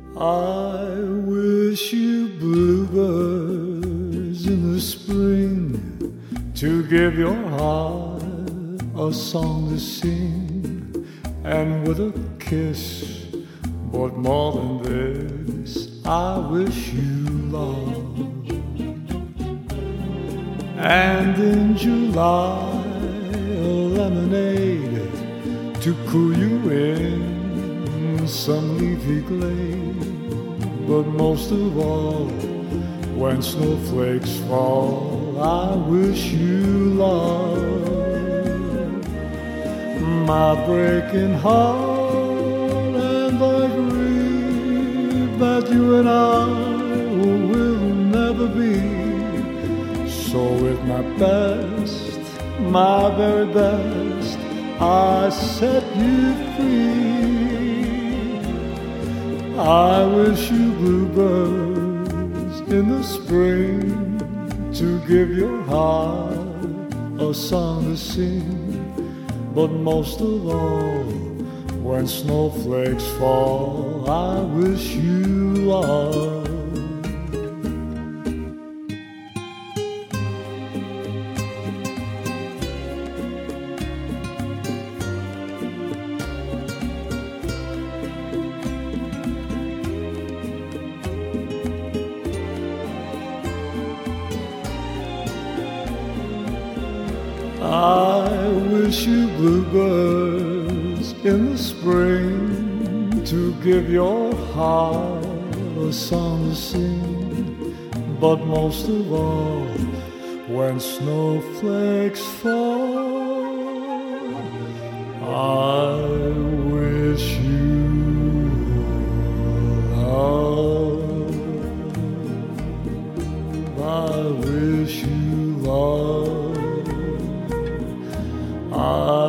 I wish you bluebirds in the spring to give your heart a song to sing, and with a kiss, but more than this, I wish you love. And in July, a lemonade to cool you in some leafy glade. But most of all, when snowflakes fall, I wish you love. My breaking heart, and I grieve that you and I will never be. So with my best, my very best, I set you free. I wish you bluebirds in the spring to give your heart a song to sing. But most of all, when snowflakes fall, I wish you love. I wish you bluebirds in the spring to give your heart a song to sing. But most of all, when snowflakes fall, I wish you love. I wish you love.